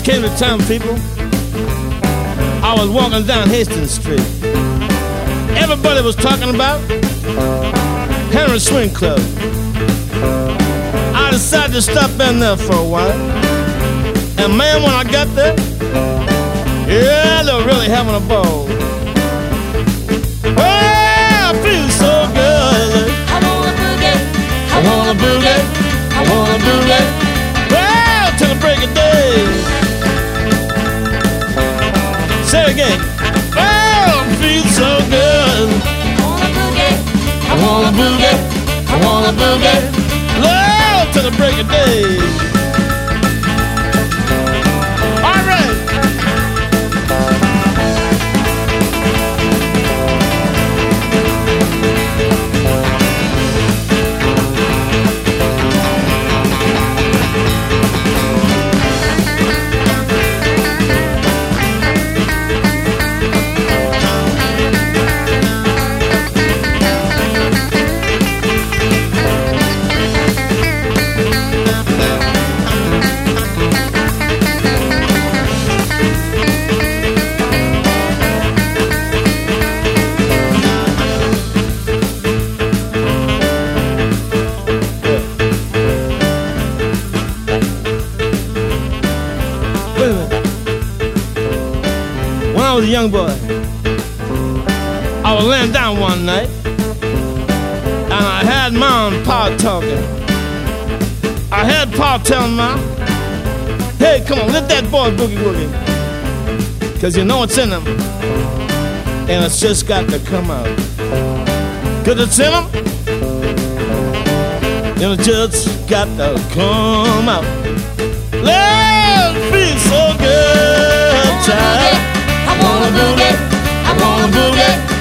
just came to town, people. I was walking down Hastings Street. Everybody was talking about Henry Swing Club. I decided to stop in there for a while. And man, when I got there, yeah, they were really having a ball. Well, I feel so good. I wanna boogie, I wanna boogie, I wanna boogie. Well, till the break of day. Say it again. Well, I feel so good. I wanna boogie, I wanna boogie. Well, till the break of day. All right. When I was a young boy, I was laying down one night, and I had Mom and Pa talking. I had Pa telling Mom, hey, come on, let that boy boogie woogie, because you know it's in him, and it's just got to come out. Because it's in him, and it just got to come out. Lord, it feels so good, child. I wanna boogie, I wanna boogie.